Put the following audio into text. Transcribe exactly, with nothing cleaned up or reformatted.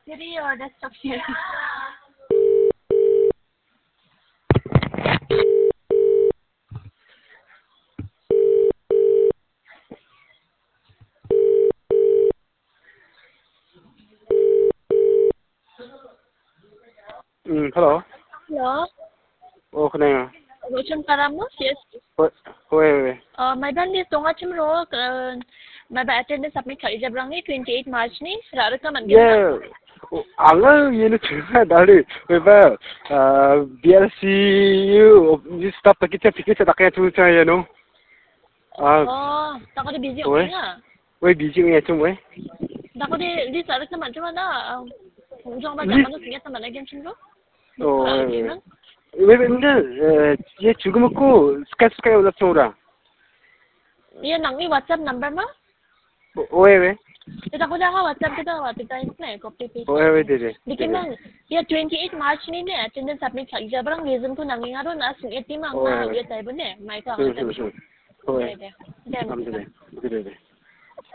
Siri or desktop Siri? Mm, hello. Hello? Oh, kenapa? Macam karamu, yes. Hoi, hoi, hoi. Uh, my band is tunga chimro. Uh, my band attendance submit kali jabrang ni twenty-eight March ni. Rara ka man. Yeah. Anga yun cuma dari, beba. B L C U, ni stop tak kita fikir tak kaya tu saya no. Ah. Oh, tak ada busy Hoi. okay nga. Hoi busy ni cuma hoi. Tak ada di rara ka man cuma na. Kung jang ba jaman tu siya sama lagi chimro. Oh. 왜 근데 얘 지금 먹고 스카이 스카이 올랐어 오라. Iya nang ni WhatsApp number mo? 왜 왜? Kita ko dah WhatsApp kita wa kita na copy paste. 왜 왜 되지? Dikin man, ya twenty-eight March ni ne attendance submit kali jabrang reason ko nang ngaro na sing eighty mang na ya tayo ne. Mai ka. 응, 응, 응. 왜? Deh. Deh. 감사해. 그래, 그래.